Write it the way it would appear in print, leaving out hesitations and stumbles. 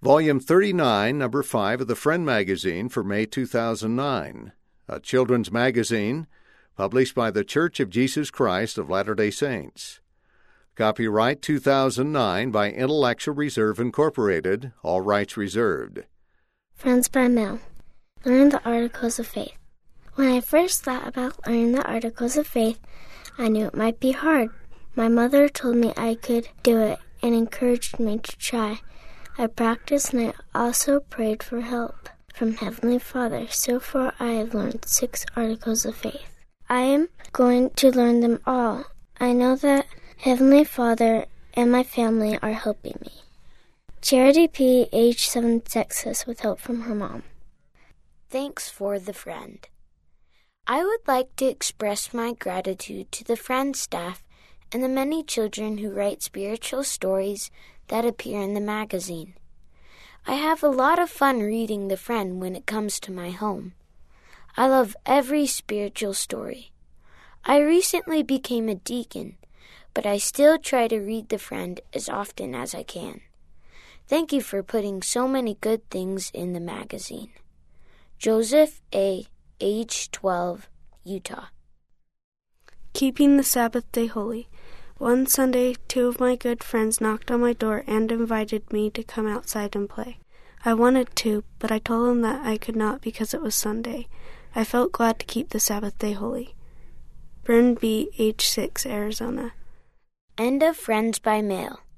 Volume 39, Number 5 of the Friend magazine for May 2009, a children's magazine published by The Church of Jesus Christ of Latter-day Saints. Copyright 2009 by Intellectual Reserve Incorporated, all rights reserved. Friends by Mail. Learn the Articles of Faith. When I first thought about learning the Articles of Faith, I knew it might be hard. My mother told me I could do it and encouraged me to try. I practiced and I also prayed for help from Heavenly Father. So far, I have learned 6 Articles of Faith. I am going to learn them all. I know that Heavenly Father and my family are helping me. Charity P., age 7, Texas, with help from her mom. Thanks for the Friend. I would like to express my gratitude to the Friend staff and the many children who write spiritual stories that appear in the magazine. I have a lot of fun reading The Friend when it comes to my home. I love every spiritual story. I recently became a deacon, but I still try to read The Friend as often as I can. Thank you for putting so many good things in the magazine. Joseph A., age 12, Utah. Keeping the Sabbath Day Holy. One Sunday, 2 of my good friends knocked on my door and invited me to come outside and play. I wanted to, but I told them that I could not because it was Sunday. I felt glad to keep the Sabbath Day holy. Byrne B., age 6, Arizona. End of Friends by Mail.